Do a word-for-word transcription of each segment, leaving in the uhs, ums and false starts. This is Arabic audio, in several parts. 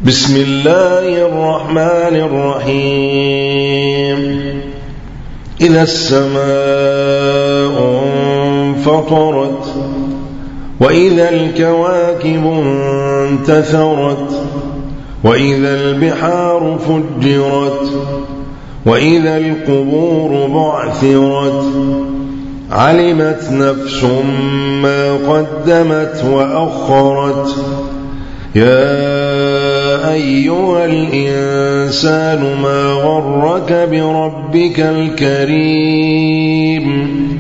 بسم الله الرحمن الرحيم إذا السماء انفطرت وإذا الكواكب انتثرت وإذا البحار فجرت وإذا القبور بعثرت علمت نفس ما قدمت وأخرت يا أيها الإنسان ما غرك بربك الكريم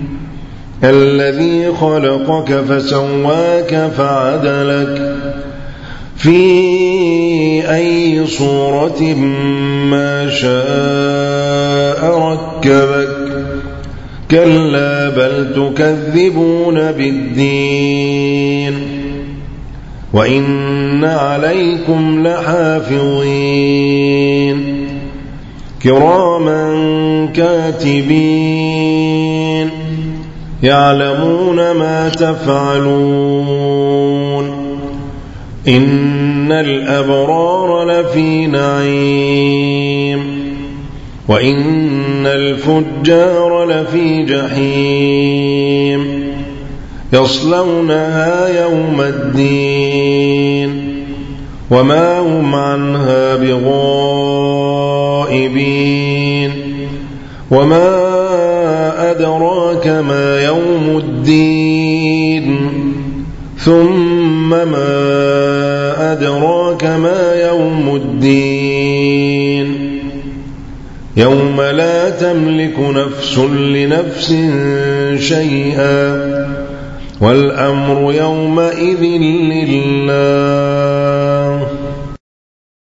الذي خلقك فسواك فعدلك في أي صورة ما شاء ركبك كلا بل تكذبون بالدين وإن عليكم لحافظين كراما كاتبين يعلمون ما تفعلون إن الأبرار لفي نعيم وإن الفجار لفي جحيم يصلونها يوم الدين وما هم عنها بغائبين وما أدراك ما يوم الدين ثم ما أدراك ما يوم الدين يوم لا تملك نفس لنفس شيئا والأمر يومئذ لله